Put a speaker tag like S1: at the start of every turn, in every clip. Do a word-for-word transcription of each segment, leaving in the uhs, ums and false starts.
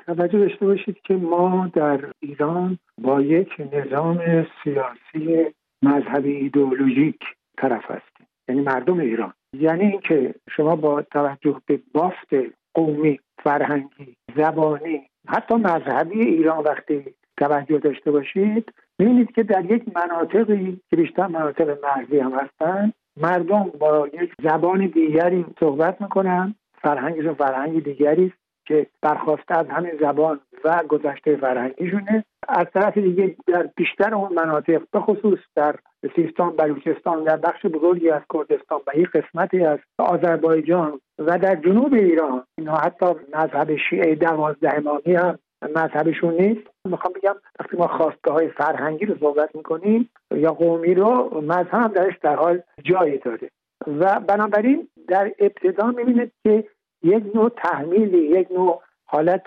S1: توجه داشته باشید که ما در ایران با یک نظام سیاسی مذهبی ایدئولوژیک طرف هستیم، یعنی مردم ایران. یعنی اینکه شما با توجه به بافت قومی، فرهنگی، زبانی، حتی مذهبی ایران وقتی توجه داشته باشید، می‌بینید که در یک مناطقی که بیشتر مناطق مرزی هم هستن، مردم با یک زبان دیگری صحبت میکنن، فرهنگشون فرهنگ دیگری که برخواسته از همین زبان و گذشته فرهنگیشونه. از طرف دیگه در بیشتر اون مناطق، به خصوص در سیستان، بلوچستان، در بخش بزرگی از کردستان و یک قسمتی از آذربایجان و در جنوب ایران، اینا حتی مذهب شیعه دوازده امامی هم مذهبشون نیست. میخوام بگم وقتی ما خواستگاه های فرهنگی رو صحبت میکنیم یا قومی رو، مذهب هم درش در حال جایی داره و بنابراین در ابتدا میبینید که یک نوع تحمیلی، یک نوع حالت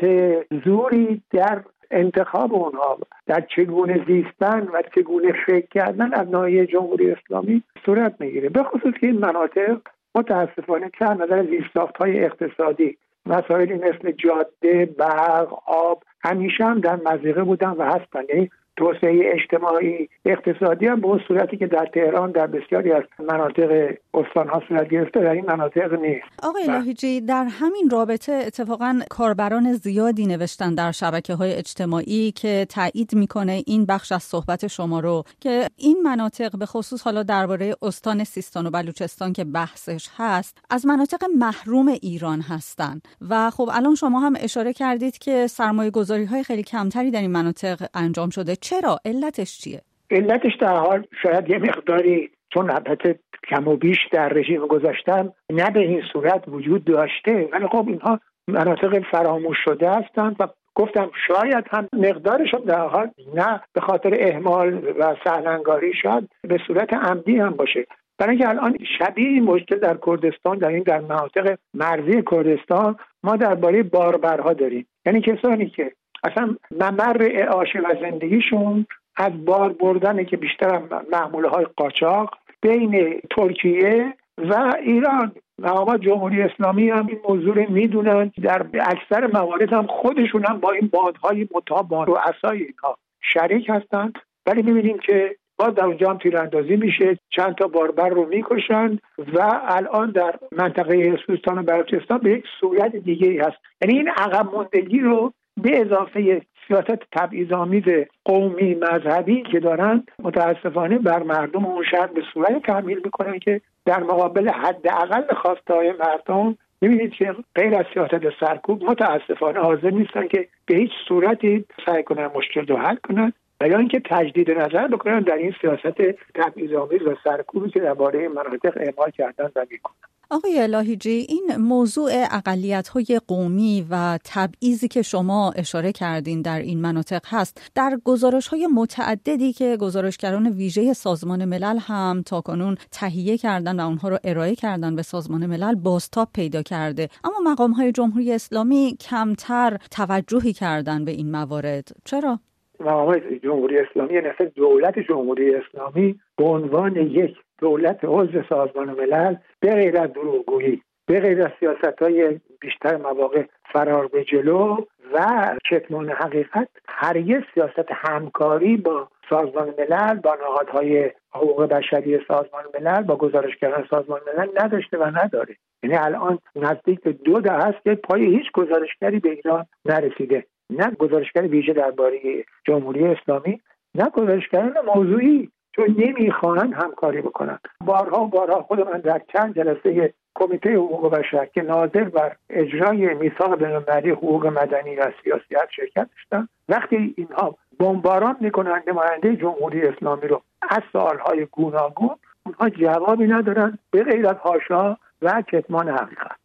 S1: زوری در انتخاب اونها، در چگونه زیستن و چگونه فکر کردن از ناحیه جمهوری اسلامی صورت میگیره. به خصوص که این مناطق متاسفانه که از نظر زیرساخت‌های اقتصادی مسائلی مثل جاده، برق، آب همیشه هم در مضیقه بودن و هستن. یعنی توسعه اجتماعی اقتصادی هم به اون صورتی که در تهران در بسیاری از مناطق استان‌ها صورت گرفته در این مناطق نیست.
S2: آقای لاهیجی، در همین رابطه اتفاقا کاربران زیادی نوشتن در شبکه‌های اجتماعی که تایید میکنه این بخش از صحبت شما رو، که این مناطق به خصوص حالا درباره استان سیستان و بلوچستان که بحثش هست، از مناطق محروم ایران هستن و خب الان شما هم اشاره کردید که سرمایه‌گذاری‌های خیلی کمتری در این مناطق انجام شده. چرا؟ علتش چیه؟
S1: علتش در حال شاید یه مقداری، چون البته کم و بیش در رژیم گذاشتن نه به این صورت وجود داشته، ولی خب اینها مناطق فراموش شده هستند و گفتم شاید هم مقدارشون در حال نه به خاطر اهمال و سهلنگاری شاید به صورت عمدی هم باشه. برای اینکه الان شبیه این مشکل در کردستان، در این در مناطق مرزی کردستان ما درباره باربرها داریم. یعنی کسانی که اصلا ممر اعاشه و زندگیشون از بار بردنه که بیشتر هم محموله های قاچاق بین ترکیه و ایران. مقامات جمهوری اسلامی هم این موضوع رو میدونن، در اکثر موارد هم خودشون هم با این بادهای متابان و رؤسای اینها شریک هستند، ولی میبینیم که باز در اونجا هم تیراندازی میشه، چند تا باربر رو میکشن و الان در منطقه سیستان و بلوچستان به یک صورت دیگه هست. یعنی این عقب موندگی رو به اضافه سیاست تبعیض‌آمیز قومی مذهبی که دارن متاسفانه بر مردم اون شهر به صورت تحمیل میکنن که در مقابل حداقل خواسته‌های مردم می‌بینید که غیر از سیاست سرکوب متاسفانه حاضر نیستن که به هیچ صورتی سعی کنن مشکل رو حل کنن و یا اینکه تجدید نظر بکنن در این سیاست تبعیض‌آمیز و سرکوبی که درباره مناطق اعمال کردن و میکنن.
S2: آقای لاهیجی، این موضوع اقلیت‌های قومی و تبعیضی که شما اشاره کردین در این مناطق هست، در گزارش‌های متعددی که گزارشگران ویژه سازمان ملل هم تاکنون تهیه کردن و اونها رو ارائه کردن به سازمان ملل بازتاب پیدا کرده، اما مقام‌های جمهوری اسلامی کمتر توجهی کردن به این موارد. چرا؟
S1: مقامات جمهوری اسلامی، یعنی دولت جمهوری اسلامی به عنوان یک دولت عضو سازمان ملل به غیر از دروغگویی، به غیر از سیاست‌های بیشتر مواقع فرار به جلو و کتمان حقیقت، هرگز سیاست همکاری با سازمان ملل، با نهادهای حقوق بشری سازمان ملل، با گزارشگران سازمان ملل نداشته و نداره. یعنی الان نزدیک به دو دهه است که پای هیچ گزارشگری به ایران نرسیده، نه گزارشگر ویژه درباره جمهوری اسلامی، نه گزارشگران موضوعی، چون نمیخواهند همکاری بکنن. بارها بارها خود من در چند جلسه کمیته حقوق بشر که ناظر بر اجرای میثاق بین‌المللی حقوق مدنی و سیاسیت شرکت داشتم، وقتی اینها بمباران میکنن نماینده جمهوری اسلامی رو از سوالهای گوناگون، اونها جوابی ندارن به غیر از حاشا و کتمان حقیقت.